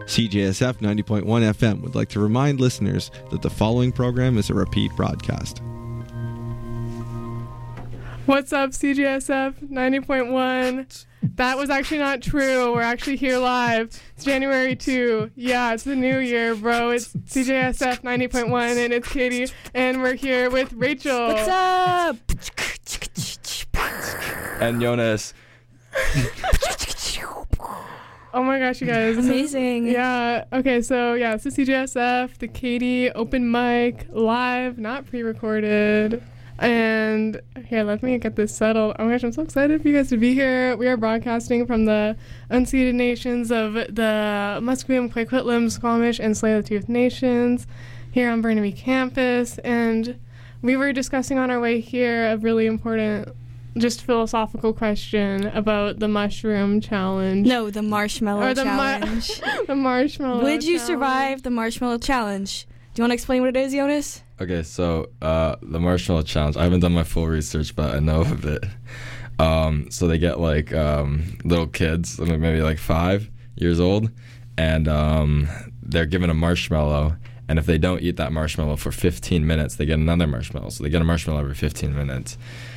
CJSF 90.1 FM would like to remind listeners that the following program is a repeat broadcast. What's up, CJSF 90.1? That was actually not true. We're actually here live. It's January 2. Yeah, it's the new year, bro. It's CJSF 90.1, and it's Katie, and we're here with Rachel. What's up? And Jonas. Oh my gosh, you guys. Amazing. Yeah. Okay, so yeah, it's the CJSF, the Katie open mic, live, not pre-recorded. And here, let me get this settled. Oh my gosh, I'm so excited for you guys to be here. We are broadcasting from the unceded nations of the Musqueam, Quaquitlam, Squamish, and Tsleil-Waututh nations here on Burnaby campus. And we were discussing on our way here a really important, just philosophical question about the mushroom challenge. No, the marshmallow challenge. The marshmallow Would you challenge. survive the marshmallow challenge? Do you want to explain what it is, Jonas? Okay, so the marshmallow challenge. I haven't done my full research, but I know of it. So they get like little kids, maybe like 5 years old, and they're given a marshmallow. And if they don't eat that marshmallow for 15 minutes, they get another marshmallow. So they get a marshmallow every 15 minutes.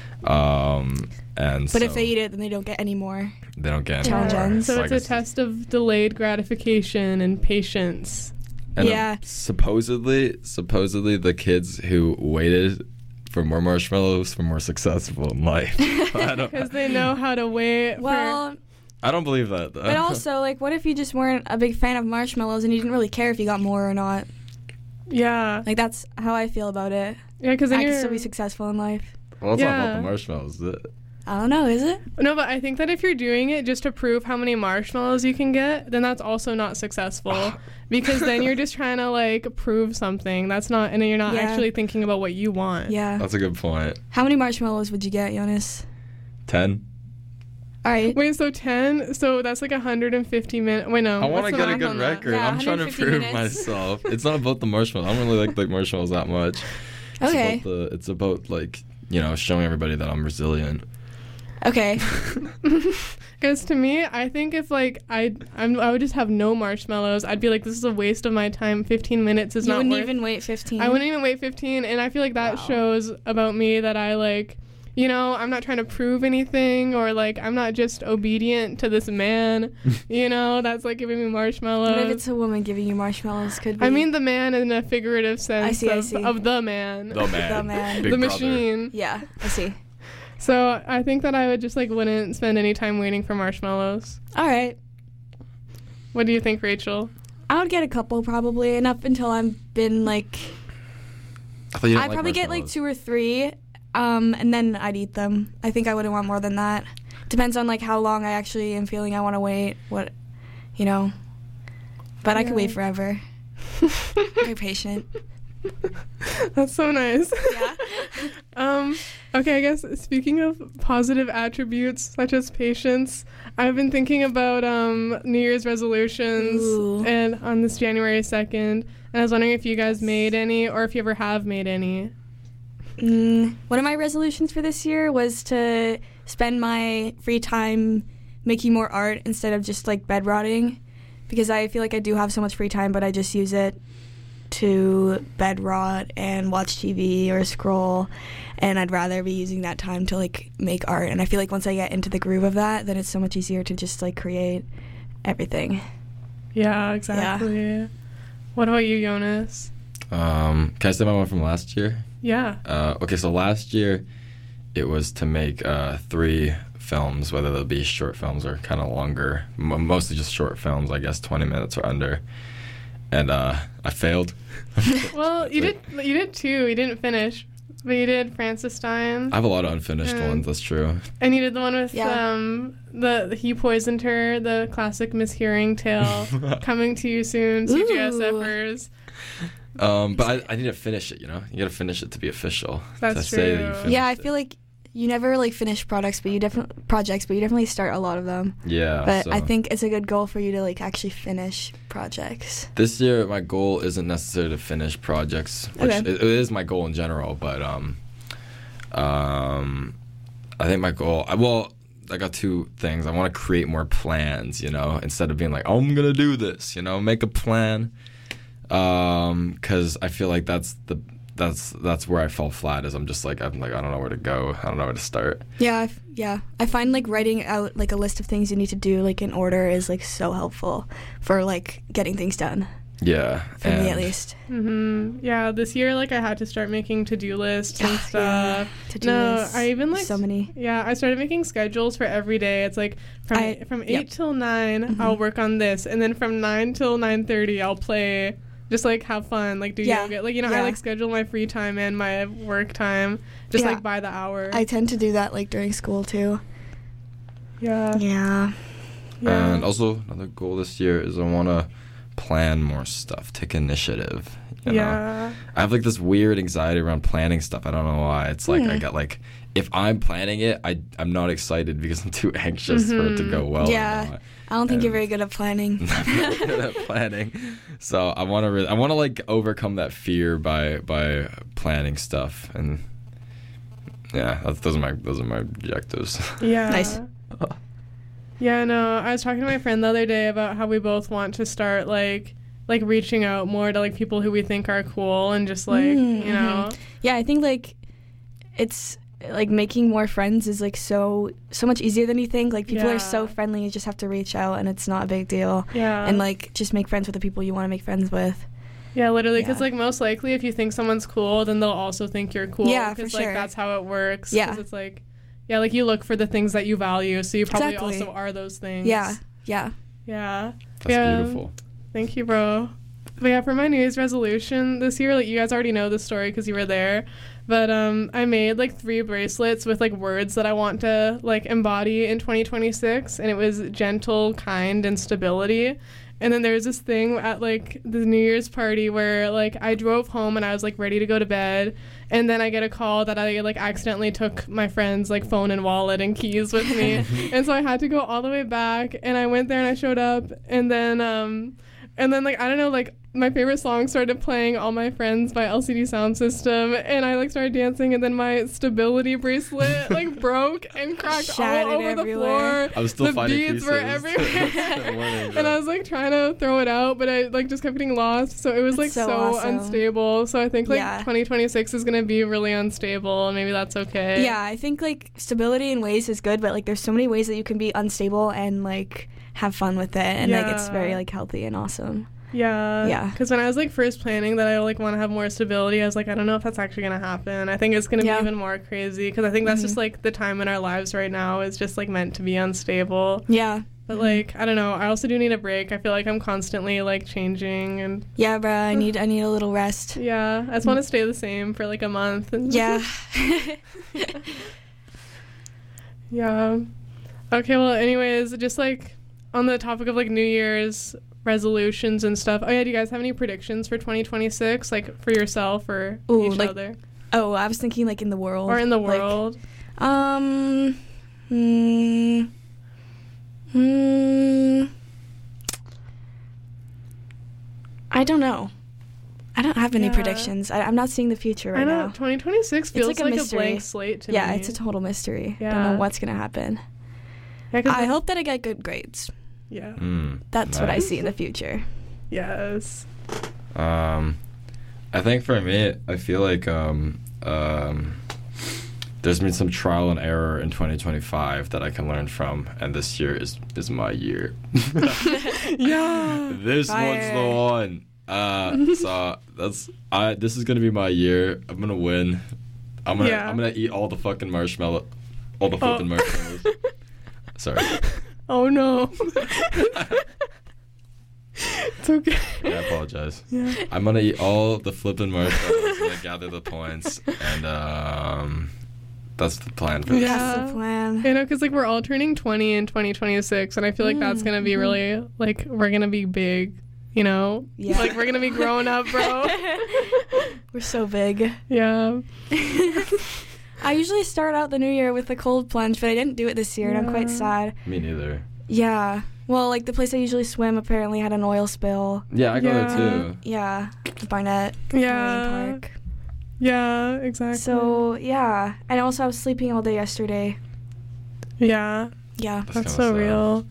But if they eat it, then they don't get any more. They don't get any Challenge more. ends. So it's a test of delayed gratification and patience. And Yeah. Supposedly the kids who waited for more marshmallows were more successful in life. Because they know how to wait. Well, I don't believe that, though. but also, like, what if you just weren't a big fan of marshmallows and you didn't really care if you got more or not? Yeah. Like, that's how I feel about it. Yeah, because I can still be successful in life. Well, it's not about Yeah. the marshmallows, is it? I don't know, is it? No, but I think that if you're doing it just to prove how many marshmallows you can get, then that's also not successful. Because then you're just trying to, like, prove something. That's not, and you're not Yeah. actually thinking about what you want. Yeah. That's a good point. How many marshmallows would you get, Jonas? 10? All right. Wait, so 10? So that's like 150 minutes. Wait, no. I want what's to the get a math good on that? record. Yeah, I'm trying to 150 prove minutes. myself. It's not about the marshmallows. I don't really like marshmallows that much. Okay. It's about, like, showing everybody that I'm resilient. Okay. Because to me, I think if, like, I would just have no marshmallows, I'd be like, this is a waste of my time. 15 minutes is You not wouldn't worth. even wait 15. I wouldn't even wait 15, and I feel like that Wow. shows about me that I, like, I'm not trying to prove anything, or, like, I'm not just obedient to this man, that's, like, giving me marshmallows. What if it's a woman giving you marshmallows? Could be. I mean the man in a figurative sense I see. of the man. The man. The man. Big the brother. machine. Yeah, I see. So I think that I would just, like, wouldn't spend any time waiting for marshmallows. All right. What do you think, Rachel? I would get a couple probably, and up until I've been like, I thought you didn't I'd like probably get like marshmallows. 2 or 3, and then I'd eat them. I think I wouldn't want more than that. Depends on like how long I actually am feeling I want to wait. But I could wait forever. Very patient. That's so nice. Yeah. Okay, I guess speaking of positive attributes such as patience, I've been thinking about New Year's resolutions Ooh. and on this January 2nd, and I was wondering if you guys made any or if you ever have made any. One of my resolutions for this year was to spend my free time making more art instead of just like bed rotting, because I feel like I do have so much free time, but I just use it to bed rot and watch TV or scroll, and I'd rather be using that time to like make art. And I feel like once I get into the groove of that, then it's so much easier to just like create everything. Yeah, exactly. What about you, Jonas? Can I say my one from last year? Yeah. Okay, so last year it was to make 3 films, whether they'll be short films or kind of longer. Mostly just short films, I guess 20 minutes or under. And I failed. Well, you did 2. You didn't finish, but you did Francis Stein. I have a lot of unfinished ones, that's true. And you did the one with Yeah. the He Poisoned Her, the classic mishearing tale, coming to you soon, Ooh. CGSFers. But I need to finish it, You gotta finish it to be official. That's to say that true. you finished Yeah, I it. feel like you never like finish projects, but you definitely start a lot of them. Yeah. But so I think it's a good goal for you to like actually finish projects. this year my goal isn't necessarily to finish projects, which Okay. it is my goal in general, but I think my goal, got two things. I want to create more plans, you know, instead of being like, oh, I'm gonna do this, you know, make a plan. Because I feel like that's where I fall flat. Is I'm like I don't know where to go. I don't know where to start. Yeah. I find like writing out like a list of things you need to do like in order is like so helpful for like getting things done. Yeah, for me at least. Yeah, this year like I had to start making to-do lists and stuff. Yeah, to-do lists. I even like so many. Yeah, I started making schedules for every day. It's like from 8 till 9 I'll work on this, and then from 9 till 9:30 I'll play, just like have fun, like do yoga. Like, you know, I like schedule my free time and my work time just like by the hour. I tend to do that like during school too. Yeah. And also another goal this year is I want to plan more stuff, take initiative. You know? I have like this weird anxiety around planning stuff. I don't know why. It's like I got like, if I'm planning it, I'm not excited because I'm too anxious for it to go well. Yeah, I don't think you're very good at planning. I'm very good at planning, so I want to like overcome that fear by planning stuff, and yeah, those are my objectives. Yeah. Nice. Yeah, no, I was talking to my friend the other day about how we both want to start like reaching out more to like people who we think are cool and just like, you know. Yeah, I think like it's like making more friends is like so much easier than you think. Like people are so friendly, you just have to reach out and it's not a big deal. Yeah. And like just make friends with the people you want to make friends with. Yeah, literally, because like most likely if you think someone's cool, then they'll also think you're cool. Yeah, for sure. Because like that's how it works. Yeah. Because it's like, yeah, like you look for the things that you value, so you probably also are those things. Yeah. That's beautiful. Thank you, bro. But yeah, for my New Year's resolution this year, like you guys already know the story because you were there, but I made like 3 bracelets with like words that I want to like embody in 2026, and it was gentle, kind, and stability. And then there was this thing at like the New Year's party where like I drove home and I was like ready to go to bed, and then I get a call that I like accidentally took my friend's like phone and wallet and keys with me. And so I had to go all the way back, and I went there and I showed up, and then like I don't know, like my favorite song started playing, All My Friends by LCD Sound System, and I like started dancing, and then my stability bracelet like broke and cracked all over the floor. I was still the finding beads pieces. were everywhere. And I was like trying to throw it out, but I like just kept getting lost, so it was like so awesome. unstable. So I think like 2026 is gonna be really unstable, and maybe that's okay. Yeah, I think like stability in ways is good, but like there's so many ways that you can be unstable and like have fun with it, and like it's very like healthy and awesome. Yeah. Because when I was like first planning that I like want to have more stability, I was like, I don't know if that's actually gonna happen. I think it's gonna be even more crazy, because I think that's just like the time in our lives right now is just like meant to be unstable. Yeah. But like I don't know. I also do need a break. I feel like I'm constantly like changing and. Yeah, bruh. I need a little rest. Yeah. I just want to stay the same for like a month. And yeah. Yeah. Okay. Well, anyways, just like on the topic of like New Year's resolutions and stuff. Oh yeah, do you guys have any predictions for 2026, like for yourself or each other? Oh, I was thinking like in the world. Or in the world. I don't know. I don't have any predictions. I'm not seeing the future right now. 2026 feels like a blank slate to me. Yeah, it's a total mystery. Yeah. I don't know what's gonna happen. Yeah, I hope that I get good grades. Yeah. That's what I see in the future. Yes. I think for me, I feel like there's been some trial and error in 2025 that I can learn from, and this year is my year. Yeah. This one's the one. So this is gonna be my year. I'm gonna win. I'm gonna eat all the fucking marshmallows. Sorry. Oh no. It's okay. Yeah, I apologize. Yeah. I'm gonna eat all the flippin' marshmallows and gather the points, and that's the plan for this. Yeah. That's the plan. You know, because like we're all turning 20 in 2026, and I feel like that's gonna be really like we're gonna be big. You know, like we're gonna be growing up, bro. We're so big. Yeah. I usually start out the new year with a cold plunge, but I didn't do it this year, and I'm quite sad. Me neither. Yeah. Well, like the place I usually swim apparently had an oil spill. Yeah, I go there too. Yeah. Barnett. Yeah. Park. Yeah, exactly. So, yeah. And also I was sleeping all day yesterday. Yeah. Yeah. That's kinda so sad. real.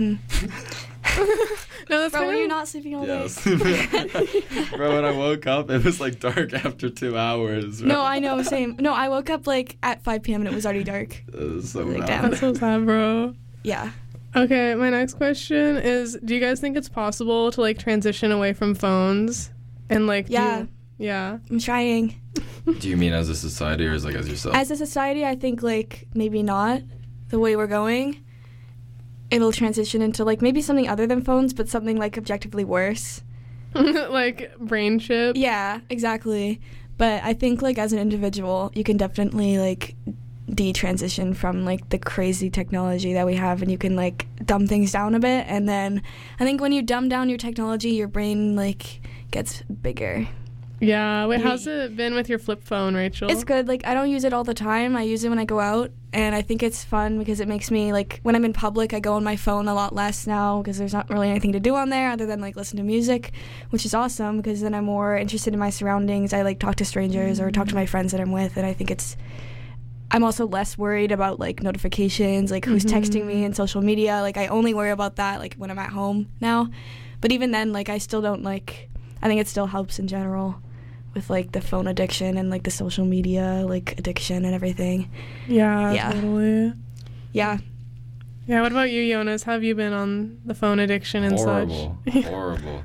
No, that's Bro, kind were you of... not sleeping all day? Yes. Bro, when I woke up, it was like dark after 2 hours. Bro. No, I know, same. No, I woke up like at 5 p.m. and it was already dark. It was so Like, bad. damn. That's so sad, bro. Yeah. Okay, my next question is, do you guys think it's possible to, like, transition away from phones? And, like, Yeah. Yeah. I'm trying. Do you mean as a society or as like as yourself? As a society, I think like maybe not the way we're going. It'll transition into like maybe something other than phones, but something like objectively worse. Like, brain chip? Yeah, exactly. But I think like as an individual, you can definitely like detransition from like the crazy technology that we have, and you can like dumb things down a bit. And then I think when you dumb down your technology, your brain like gets bigger. Yeah. Wait, Yeah. how's it been with your flip phone, Rachel? It's good. Like, I don't use it all the time. I use it when I go out, and I think it's fun because it makes me, like, when I'm in public, I go on my phone a lot less now because there's not really anything to do on there other than, like, listen to music, which is awesome because then I'm more interested in my surroundings. I, like, talk to strangers or talk to my friends that I'm with, and I think I'm also less worried about, like, notifications, like, who's texting me and social media. Like, I only worry about that, like, when I'm at home now. But even then, like, I still don't, like, I think it still helps in general with like the phone addiction and like the social media like addiction and everything. Yeah, Yeah. totally. Yeah. Yeah, what about you, Jonas? How have you been on the phone addiction and Horrible. such? Horrible.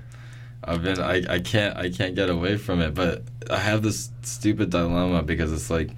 I can't get away from it, but I have this stupid dilemma because it's like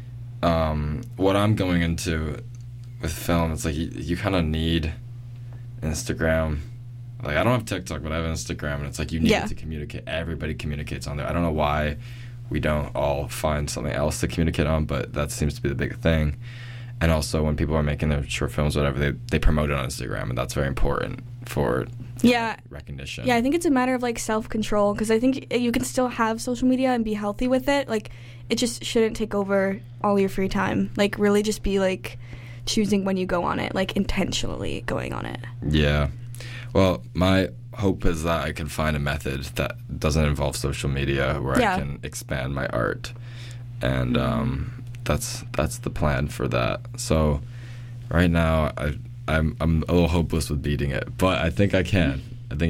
what I'm going into with film, it's like you kind of need Instagram. Like, I don't have TikTok, but I have Instagram, and it's like you need Yeah. it to communicate. Everybody communicates on there. I don't know why we don't all find something else to communicate on, but that seems to be the big thing. And also, when people are making their short films, whatever, they promote it on Instagram, and that's very important for Yeah. recognition. Yeah, I think it's a matter of like self-control because I think you can still have social media and be healthy with it. Like, it just shouldn't take over all your free time. Like, really just be like choosing when you go on it, like intentionally going on it. Yeah. Well, my hope is that I can find a method that doesn't involve social media where Yeah. I can expand my art, and that's the plan for that. So, right now I'm a little hopeless with beating it, but I think I can.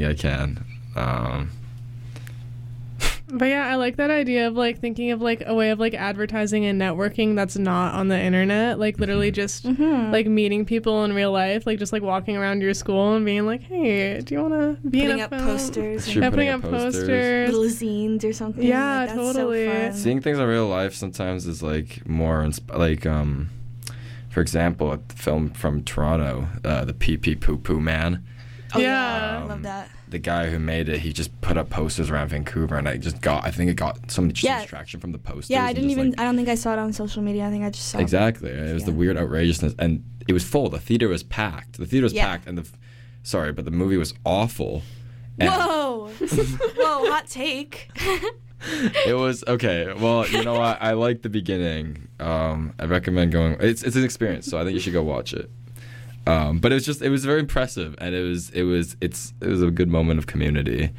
But yeah, I like that idea of like thinking of like a way of like advertising and networking that's not on the internet. Like literally just like meeting people in real life, like just like walking around your school and being like, hey, do you want to be Putting in a up film? posters, Sure, Yeah, and putting putting up up posters. posters. little zines or something. Yeah, like, that's totally. So fun. Seeing things in real life sometimes is like more like for example, a film from Toronto, the Pee Pee Poo Poo Man. Oh, Yeah. I love that. The guy who made it, he just put up posters around Vancouver, and I think it got some distraction from the posters. Yeah, I and didn't just, even. like- I don't think I saw it on social media. I think I just saw Exactly. It was the Yeah. weird outrageousness, and it was full. The theater was packed. Yeah. Packed, and but the movie was awful. And Whoa! Whoa! Hot take. It was okay. Well, you know what? I like the beginning. I recommend going. It's an experience, so I think you should go watch it. But it was very impressive, and it was a good moment of community.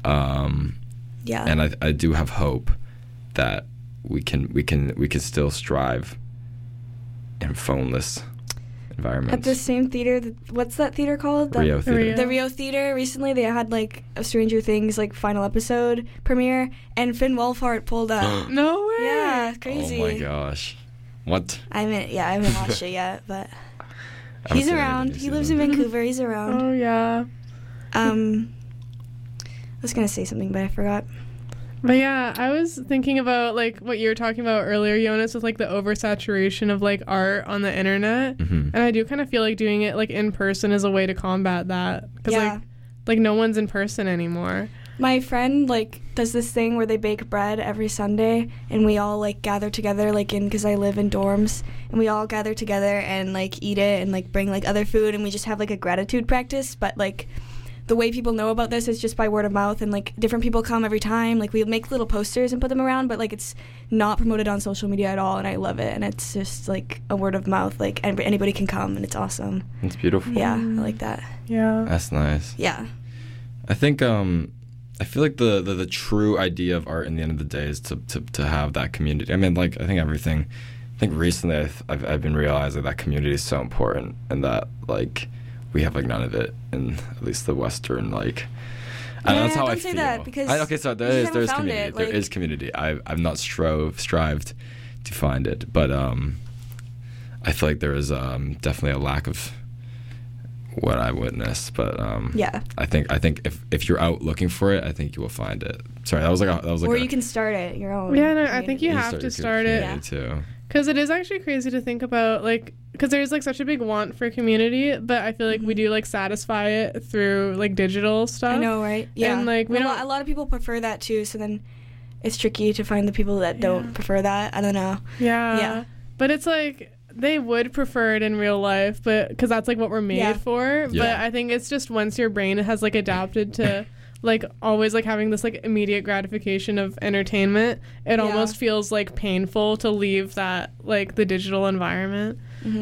Yeah. And I do have hope that we can still strive in phoneless environments. At the same theater, what's that theater called? Rio Theater. Rio. The Rio Theater. Recently, they had like a Stranger Things like final episode premiere, and Finn Wolfhard pulled up. No way. Yeah, it's crazy. Oh my gosh. What? I haven't watched it yet, but I haven't he's seen around. anything He new lives in season. Vancouver. He's around. Oh yeah. I was gonna say something, but I forgot. But yeah, I was thinking about like what you were talking about earlier, Jonas, with like the oversaturation of like art on the internet, Mhm. and I do kind of feel like doing it like in person is a way to combat that because Yeah. like no one's in person anymore. My friend like does this thing where they bake bread every Sunday, and we all like gather together because I live in dorms, and we all gather together and like eat it and like bring like other food, and we just have like a gratitude practice. But like the way people know about this is just by word of mouth, and like different people come every time. Like we make little posters and put them around, but like it's not promoted on social media at all, and I love it. And it's just like a word of mouth, like anybody can come, and it's awesome. It's beautiful. Yeah, I like that. Yeah. That's nice. Yeah. I think I feel like the true idea of art in the end of the day is to have that community. I mean, like I think everything think recently I've been realizing that community is so important, and that like we have like none of it in at least the Western like. And that's how don't I say feel. that, because Okay, so there is community. it, like, there is community. I've not strived to find it, but I feel like there is definitely a lack of what I witnessed. But I think if you're out looking for it, I think you will find it. Sorry, that was like. Or you can start it your own. Yeah, no, community. I think you have to start it. Too. Because it is actually crazy to think about, like, because there's, like, such a big want for community, but I feel like we do, like, satisfy it through, like, digital stuff. I know, right? Yeah. And, like, a lot of people prefer that, too, so then it's tricky to find the people that don't prefer that. I don't know. Yeah. But it's, like, they would prefer it in real life, but because that's, like, what we're made for. Yeah. But I think it's just once your brain has, like, adapted to... like always like having this like immediate gratification of entertainment, it almost feels like painful to leave that like the digital environment.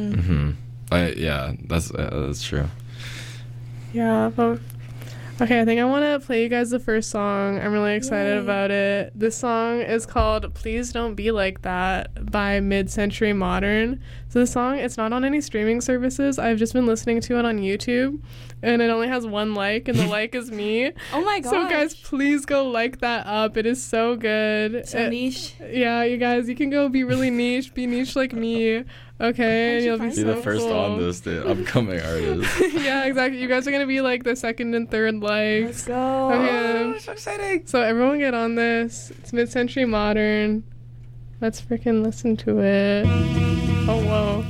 That's true. Yeah, but okay, I think I want to play you guys the first song. I'm really excited about it. This song is called Please Don't Be Like That by Mid-Century Modern. So the song, it's not on any streaming services. I've just been listening to it on YouTube, and it only has 1 like, and the like is me. Oh my gosh. So guys, please go like that up. It is so good. So niche. Yeah, you guys, you can go be really niche, be niche like me. Okay, and you'll be so the first cool. on this, the upcoming artist. Yeah, exactly. You guys are gonna be like the second and third likes. Let's go. Okay. So exciting. So everyone get on this. It's Mid-Century Modern. Let's freaking listen to it. Oh, whoa.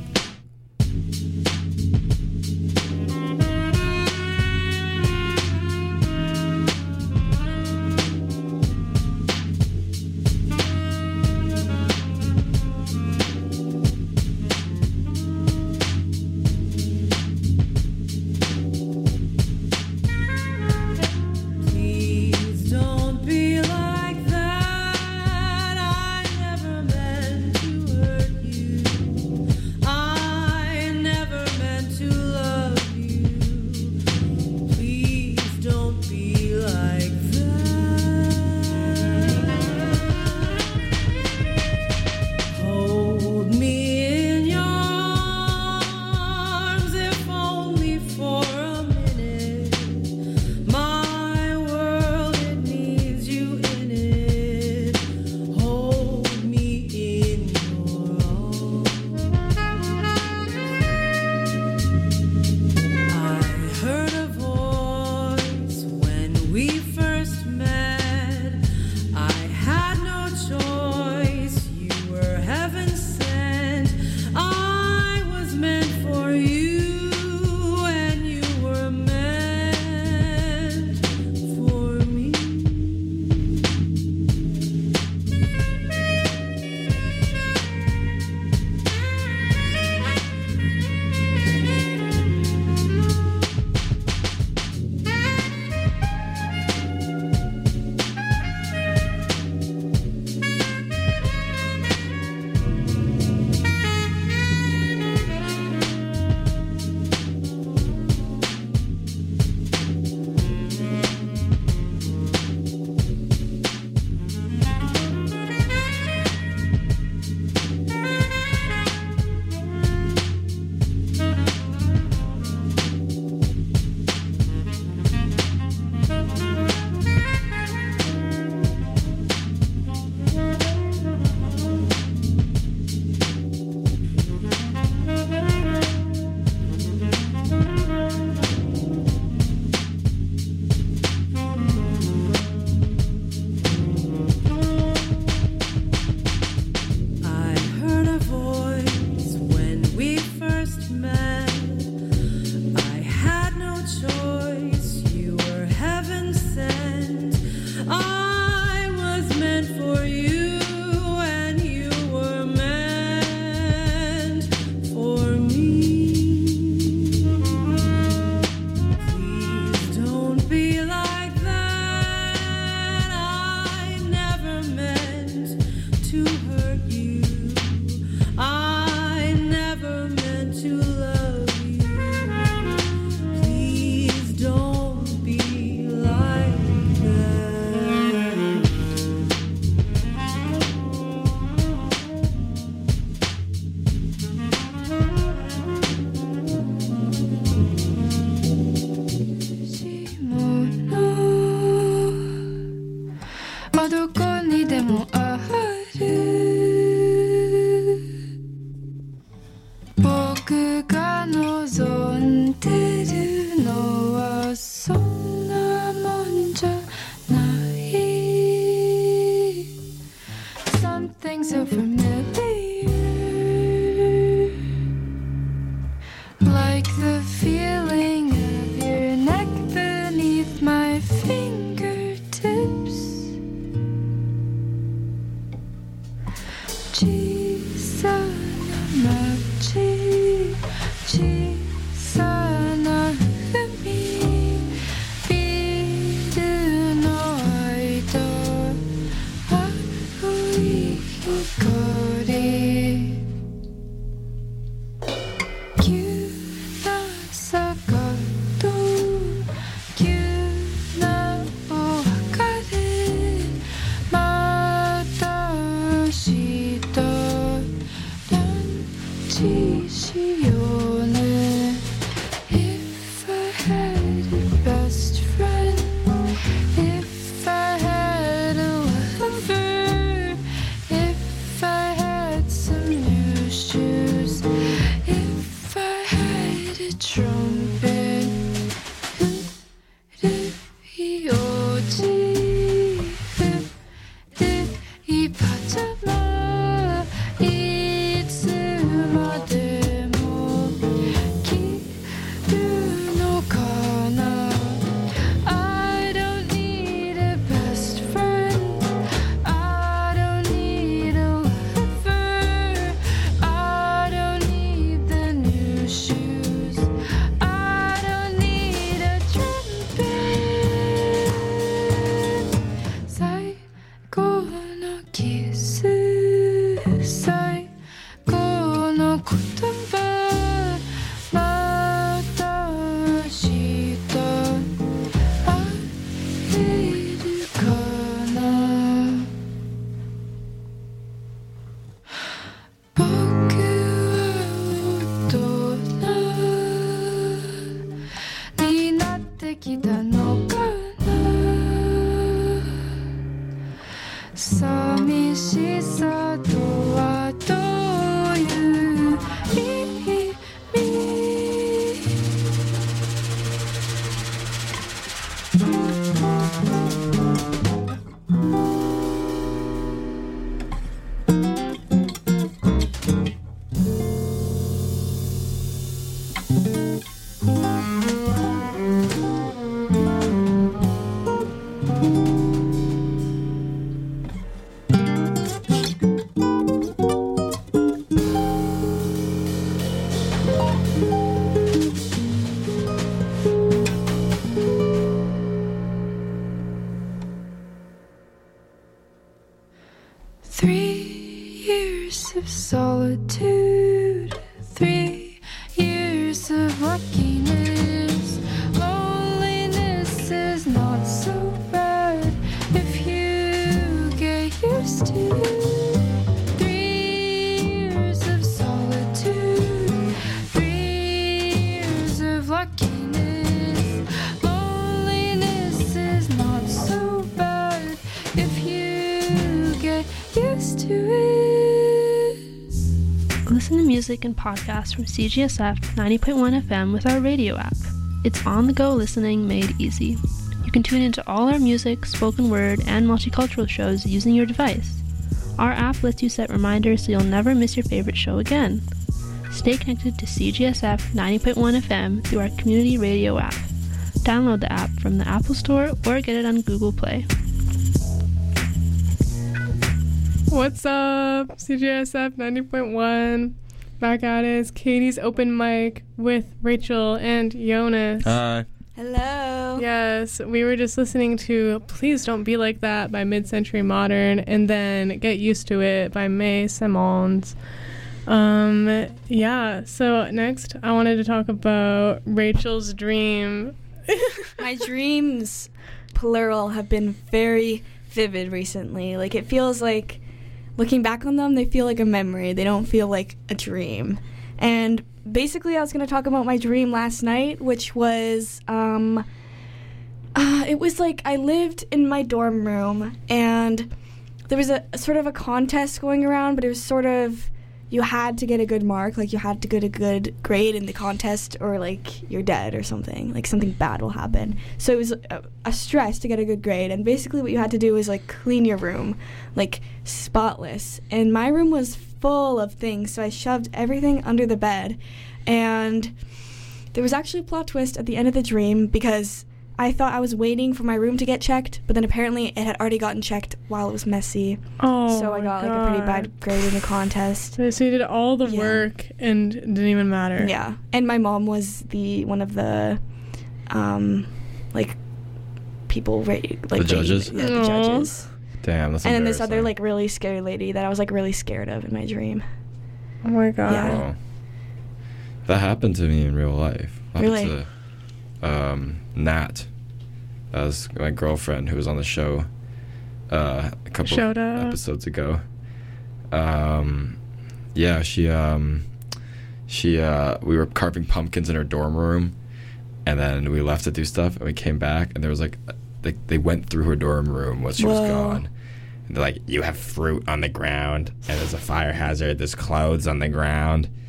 Please don't be like that. I never meant to hurt you. of solitude, 3 years of luckiness. Loneliness is not so bad if you get used to it. 3 years of solitude, 3 years of luckiness. Loneliness is not so bad if you get used to it. Listen to music and podcasts from CGSF 90.1 FM with our radio app. It's on-the-go listening made easy. You can tune into all our music, spoken word, and multicultural shows using your device. Our app lets you set reminders so you'll never miss your favorite show again. Stay connected to CGSF 90.1 FM through our community radio app. Download the app from the Apple Store or get it on Google Play. What's up? CGSF 90.1. Back at it. It's Katie's open mic with Rachel and Jonas. Hi. Hello. Yes, we were just listening to Please Don't Be Like That by Mid-Century Modern and then Get Used to It by May Simons. Yeah, so next I wanted to talk about Rachel's dream. My dreams, plural, have been very vivid recently. Like, it feels like, looking back on them, they feel like a memory. They don't feel like a dream. And basically, I was going to talk about my dream last night, which was, it was like I lived in my dorm room, and there was a sort of a contest going around, but it was sort of, you had to get a good mark, like you had to get a good grade in the contest, or like you're dead or something, like something bad will happen. So it was a stress to get a good grade, and basically what you had to do was like clean your room, like spotless. And my room was full of things, so I shoved everything under the bed. And there was actually a plot twist at the end of the dream, because I thought I was waiting for my room to get checked, but then apparently it had already gotten checked while it was messy. Oh, so I got like a pretty bad grade in the contest. So you did all the work and it didn't even matter. Yeah, and my mom was one of the, like, people like the judges. Yeah, the judges. Damn, that's and then this embarrassing. other like really scary lady that I was like really scared of in my dream. Oh my god. Yeah. Oh. That happened to me in real life. Really? To, Nat. That was my girlfriend who was on the show a couple Showed up. episodes ago. Yeah, she we were carving pumpkins in her dorm room, and then we left to do stuff, and we came back, and there was like they went through her dorm room once she was gone. And they're like, you have fruit on the ground, and there's a fire hazard, there's clothes on the ground.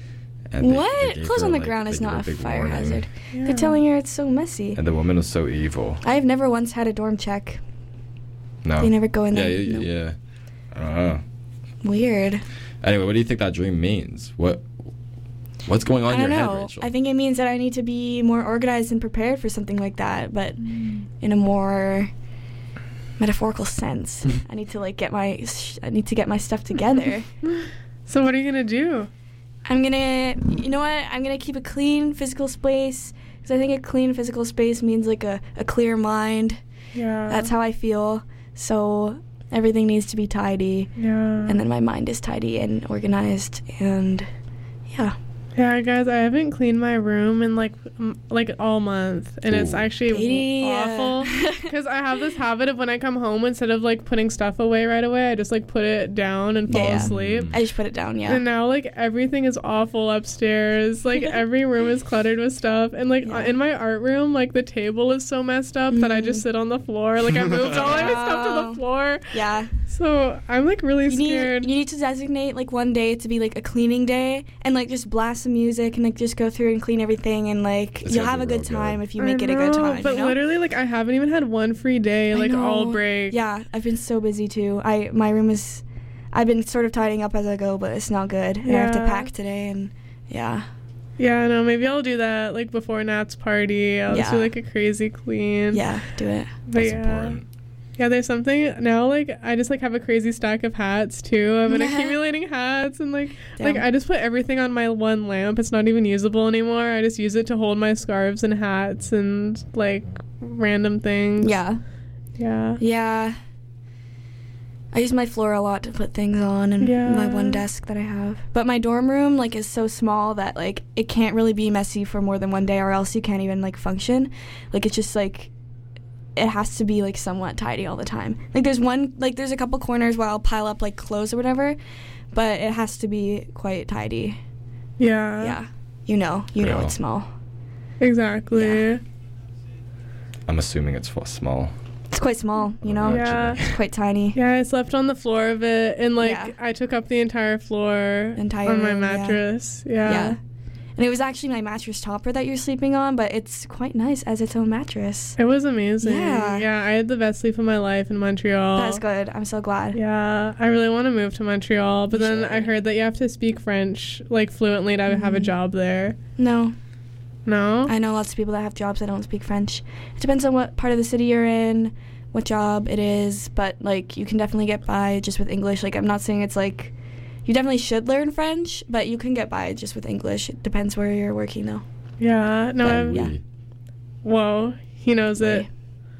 And they What? gave Clothes her, on the like, ground they is gave her not a big fire warning. hazard. Yeah. They're telling her it's so messy. And the woman was so evil. I have never once had a dorm check. No. They never go in Yeah, there. yeah, Nope. yeah. I don't know. Weird. Anyway, what do you think that dream means? What's going on I in your don't head, know. Rachel? I think it means that I need to be more organized and prepared for something like that, but in a more metaphorical sense. I need to get my stuff together. So what are you gonna do? I'm gonna keep a clean physical space, because I think a clean physical space means like a clear mind. Yeah. That's how I feel. So everything needs to be tidy, Yeah. and then my mind is tidy and organized, and yeah. Yeah, guys, I haven't cleaned my room in like all month, and it's Ooh. actually Katie, awful because I have this habit of when I come home, instead of like putting stuff away right away, I just like put it down and fall Yeah. asleep. I just put it down, yeah. And now like everything is awful upstairs. Like every room is cluttered with stuff, and like Yeah. in my art room, like the table is so messed up that I just sit on the floor. Like I moved all my stuff to Wow. the floor, Yeah. so I'm like really scared. You need to designate like one day to be like a cleaning day, and like just blast some music and like just go through and clean everything, and like It's you'll gonna have be a good real good. time if you I make it a good know, time. But you know? literally, like I haven't even had one free day, I like all know. break. Yeah, I've been so busy too. My room is, I've been sort of tidying up as I go, but it's not good. And I have to Yeah. pack today, and yeah. Yeah, no, maybe I'll do that like before Nat's party. I'll just do Yeah. like a crazy clean. Yeah, do it. But That's yeah. important. Yeah, there's something now, like I just like have a crazy stack of hats too. I've been Yeah. accumulating hats, and like Damn. I just put everything on my one lamp. It's not even usable anymore. I just use it to hold my scarves and hats and like random things. Yeah. Yeah. Yeah. I use my floor a lot to put things on, and Yeah. my one desk that I have. But my dorm room like is so small that like it can't really be messy for more than one day, or else you can't even like function. Like it's just like it has to be like somewhat tidy all the time. Like there's a couple corners where I'll pile up like clothes or whatever, but it has to be quite tidy. Yeah. Yeah. You know Yeah. it's small. Exactly. Yeah. I'm assuming it's small. It's quite small, you know? Yeah. It's quite tiny. Yeah, I slept on the floor of it, and like Yeah. I took up the entire floor Entire on my room, yeah. mattress. Yeah. And it was actually my mattress topper that you're sleeping on, but it's quite nice as its own mattress. It was amazing. Yeah. Yeah, I had the best sleep of my life in Montreal. That's good. I'm so glad. Yeah, I really want to move to Montreal, but You then should. I heard that you have to speak French like fluently to have a Mhm. job there. No, No? I know lots of people that have jobs that don't speak French. It depends on what part of the city you're in, what job it is, but like you can definitely get by just with English. Like I'm not saying it's like you definitely should learn French, but you can get by just with English. It depends where you're working though. Yeah, no, But, I'm, yeah. Whoa, he knows it.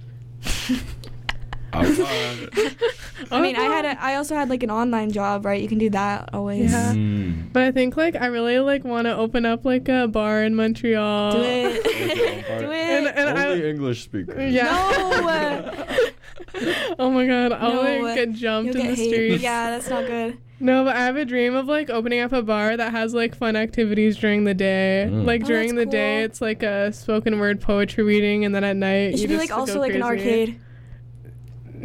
I mean, I also had like an online job, right? You can do that always. Yeah. But I think like I really like want to open up like a bar in Montreal. Do it. Do it. And Only English speakers. Yeah. No. Oh my god, I'll No. like get jumped You'll in the get hate. streets. Yeah, that's not good. No, but I have a dream of like opening up a bar that has like fun activities during the day. Mm. Like Oh, during the that's day, cool. it's like a spoken word poetry reading, and then at night It you should be just like also go like an crazy. arcade.